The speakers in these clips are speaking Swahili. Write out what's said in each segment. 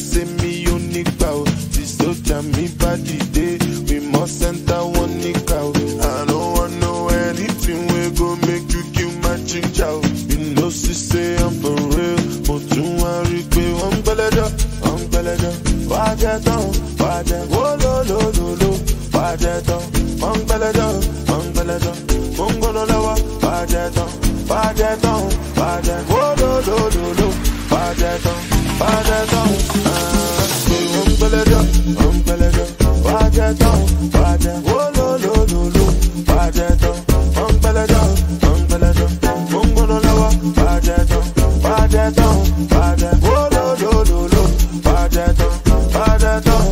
say me unique bow. This soldier me body day. We must enter one nick out. I don't want know anything we go make you kill my chinchow. You know she say I'm for real. But you worry, pay one belada. Why that on? Why that? Oh lo lo lo lo. Why that on? One belada. Mungo no lawa. Why that on? Why that on? Why that? Oh lo lo lo lo. Why that on? Why that on? One belada. Why that on? Why that? Oh lo lo lo lo. Why that on? One belada. Mungo no lawa. Why that on? Why that on? Why that? Oh lo lo lo lo. Why that on? Why that on?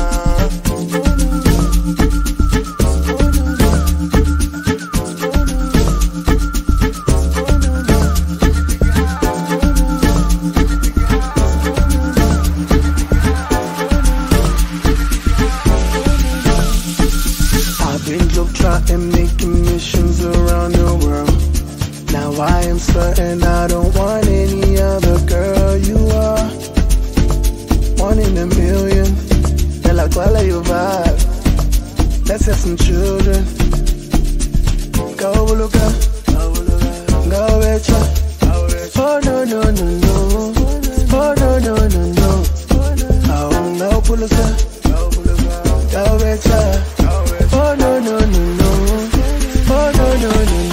And making missions around the world. Now I am certain I don't want any other girl. You are one in a million. De la cual you vibe. Let's have some children. Go Luca, go Rachel. Oh no no no no. Oh no no no no. Oh no Pulisa, go Rachel. Oh no no no no. Oh no no no no.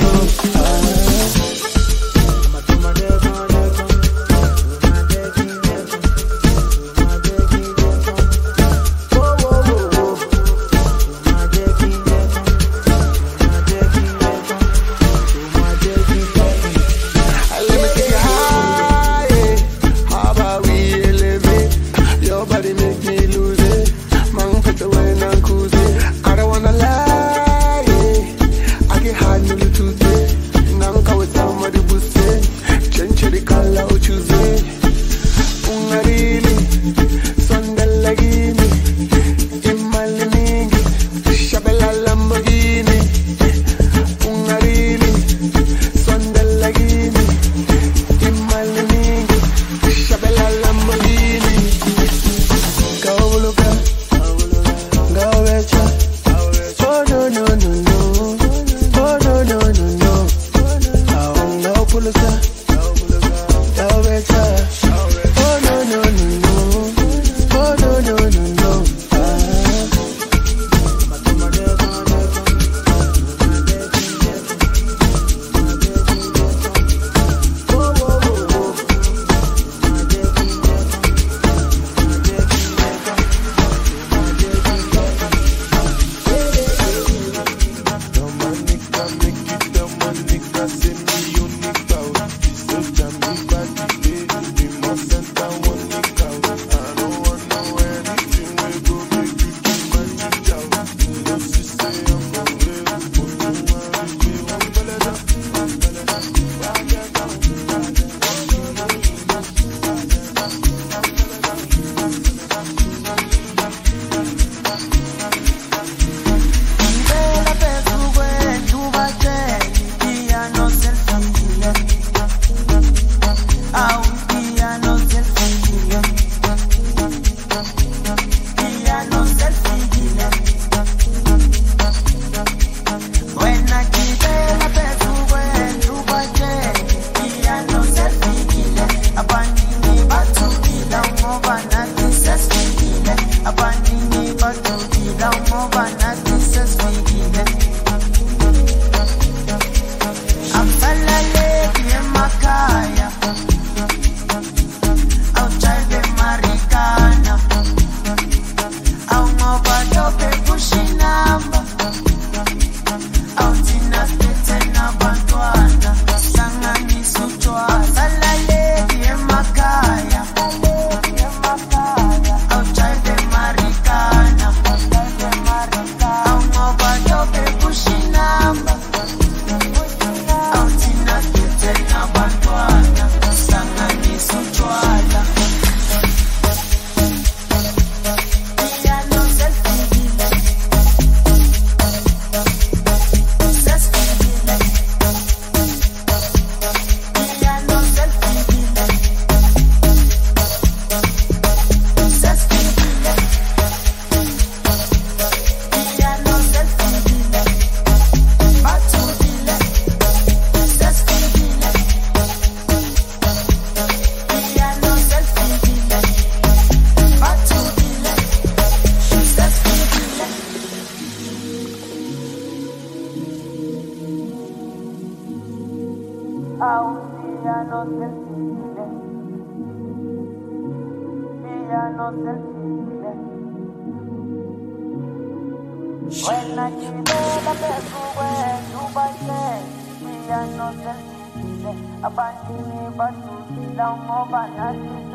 When I give the best away, you buy it. We are not selfish. Abandon me, but you down over nothing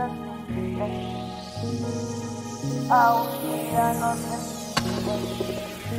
selfish. Oh, we are not selfish.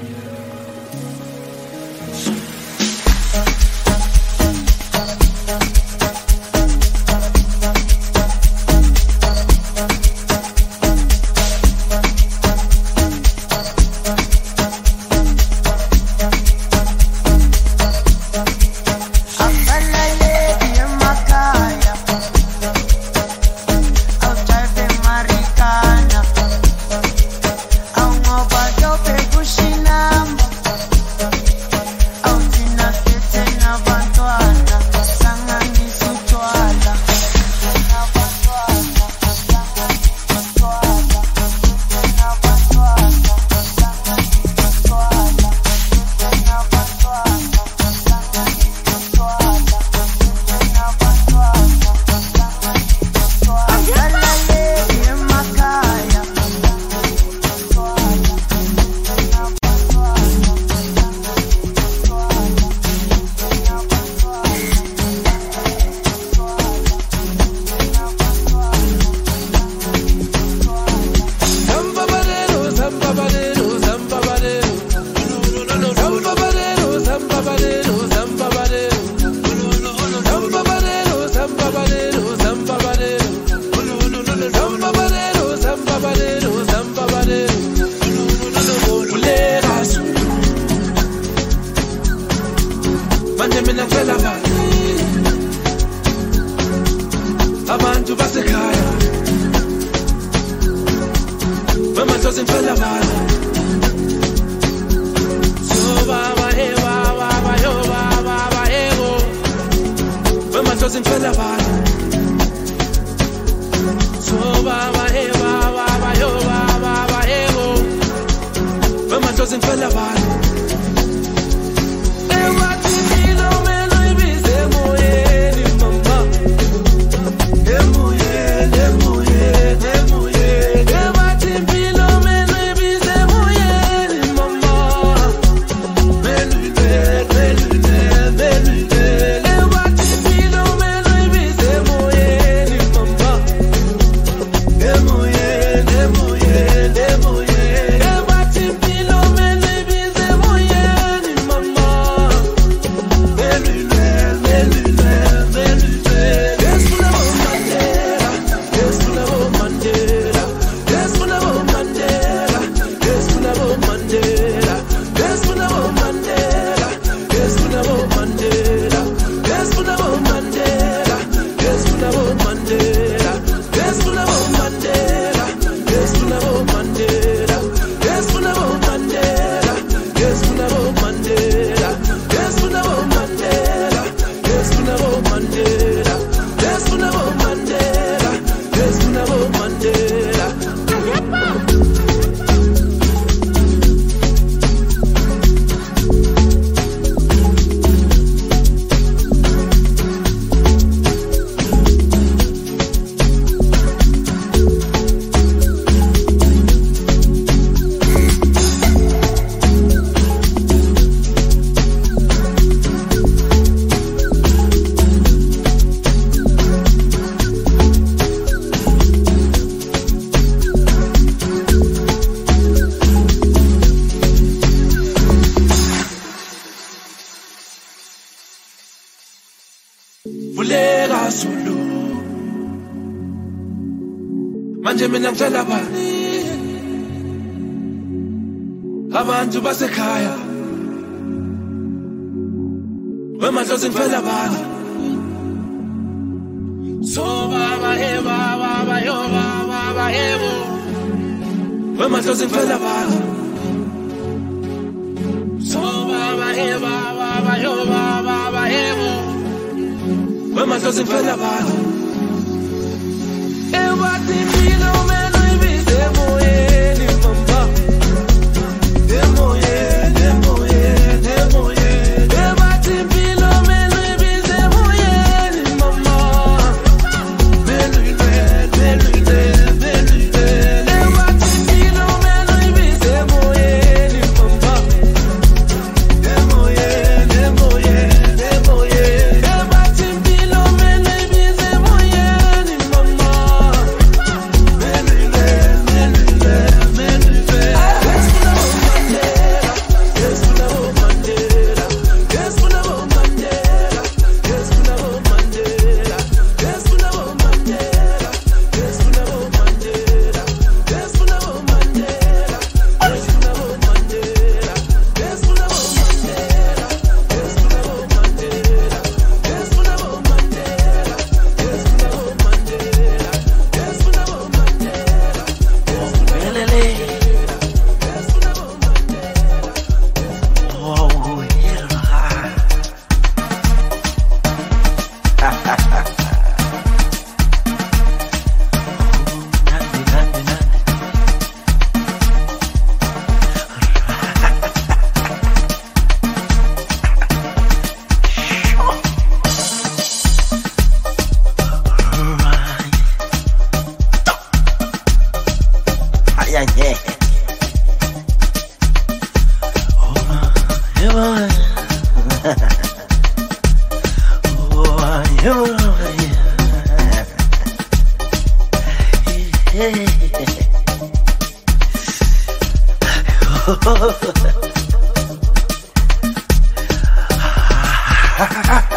Abantu basekhaya bamazozi mfela bala so baba hey baba yo baba ego bamazozi mfela bala so baba hey baba yo baba ego bamazozi mfela bala Vuleka Zulu manje mina ngicela bani abantu basekhaya bamazozi mfela bani so baba hey baba yo baba ego bamazozi mfela bani so baba hey baba yo baba ego bamazozi mfela bani ebathi mpilo mena ibize moyeni mama emoyeni ebathi mpilo mena ibize moyeni mama Ha ha ha.